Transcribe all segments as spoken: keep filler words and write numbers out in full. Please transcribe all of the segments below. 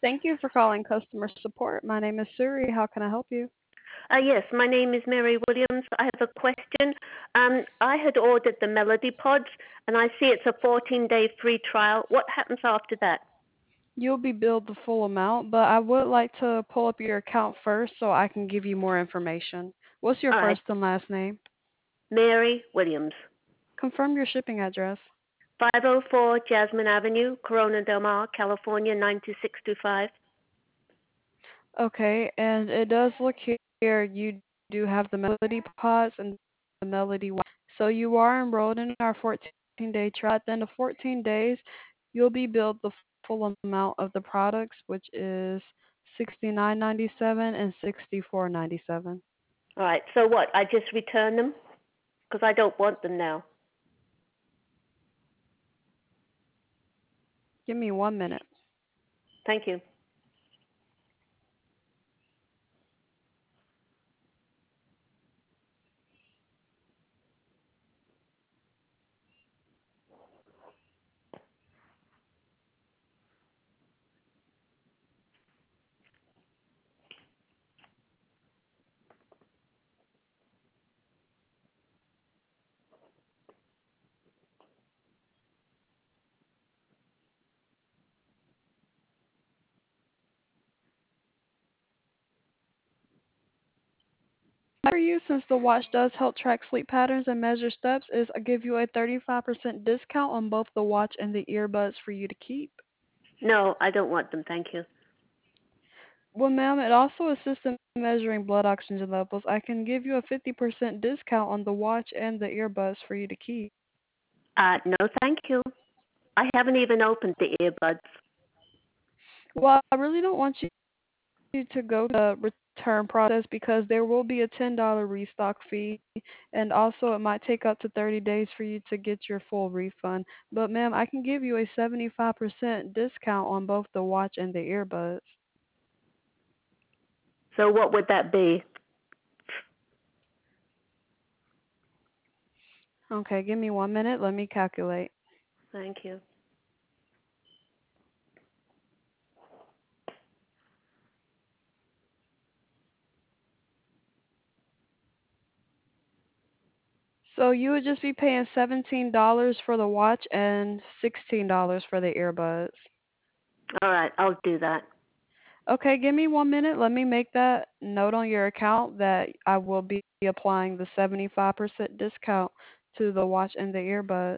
Thank you for calling customer support. My name is Suri. How can I help you? Uh, yes, my name is Mary Williams. I have a question. Um, I had ordered the Melody Pods, and I see it's a fourteen-day free trial. What happens after that? You'll be billed the full amount, but I would like to pull up your account first so I can give you more information. What's your All right, first and last name? Mary Williams, Confirm your shipping address. five oh four Jasmine Avenue, Corona Del Mar, California, nine two six two five. Okay, and it does look here you do have the Melody Pods and the Melody Watch. So you are enrolled in our fourteen-day trial. At the end of fourteen days, you'll be billed the full amount of the products, which is sixty-nine ninety-seven and sixty-four ninety-seven. All right, so what? I just return them because I don't want them now. Give me one minute. Thank you. For you, since the watch does help track sleep patterns and measure steps, is I give you a thirty-five percent discount on both the watch and the earbuds for you to keep. No, I don't want them. Thank you. Well, ma'am, it also assists in measuring blood oxygen levels. I can give you a fifty percent discount on the watch and the earbuds for you to keep. Uh, no, thank you. I haven't even opened the earbuds. Well, I really don't want you to go to the return process because there will be a ten dollars restock fee, and also it might take up to thirty days for you to get your full refund. But, ma'am, I can give you a seventy-five percent discount on both the watch and the earbuds. So what would that be? Okay, give me one minute. Let me calculate. Thank you. So you would just be paying seventeen dollars for the watch and sixteen dollars for the earbuds. All right, I'll do that. Okay, give me one minute. Let me make that note on your account that I will be applying the seventy-five percent discount to the watch and the earbuds.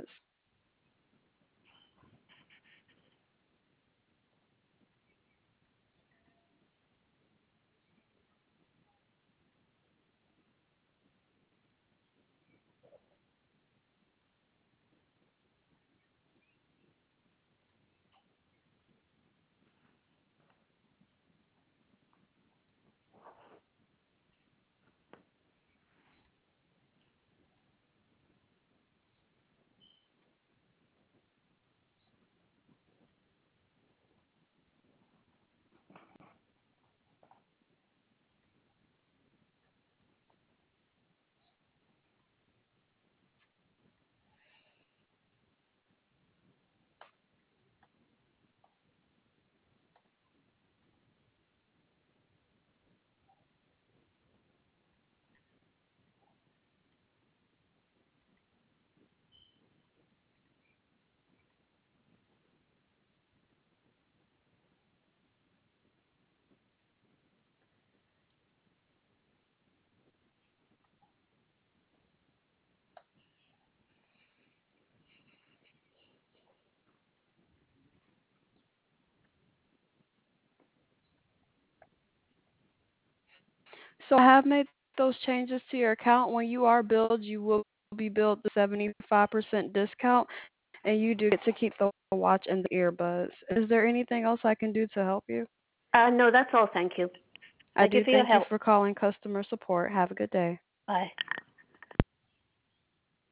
So I have made those changes to your account. When you are billed, you will be billed the seventy-five percent discount, and you do get to keep the watch and the earbuds. Is there anything else I can do to help you? Uh, no, that's all. Thank you. I Thank you do for your thank you help. for calling customer support. Have a good day. Bye.